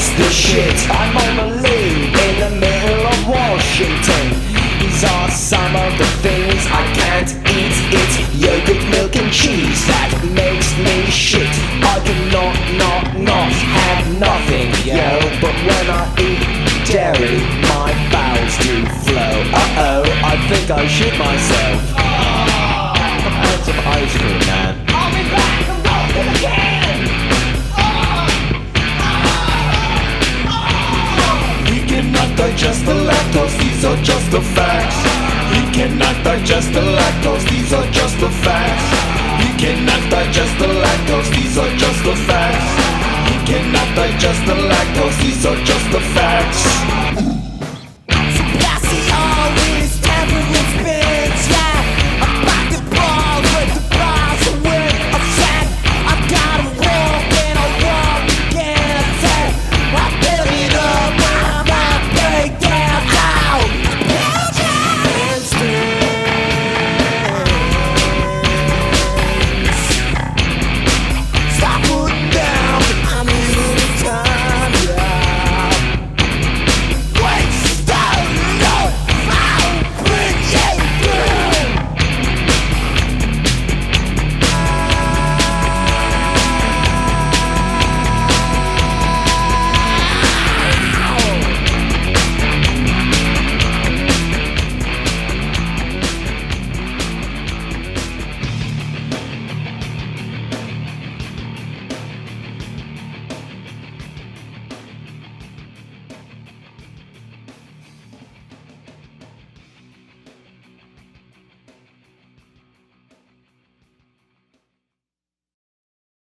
is the shit. I'm on the lead in the middle of Washington. These are some of the things I can't eat. It's yogurt, milk and cheese that makes me shit. I cannot not have nothing, yo. But when I eat dairy, my bowels do flow. Uh-oh, I think I shit myself. I had some ice cream, man. I'll be back, I'm walking again. He cannot digest the lactose, these are just the facts. He cannot digest the lactose, these are just the facts. He cannot digest the lactose, these are just the facts. He cannot digest the lactose, these are just the facts.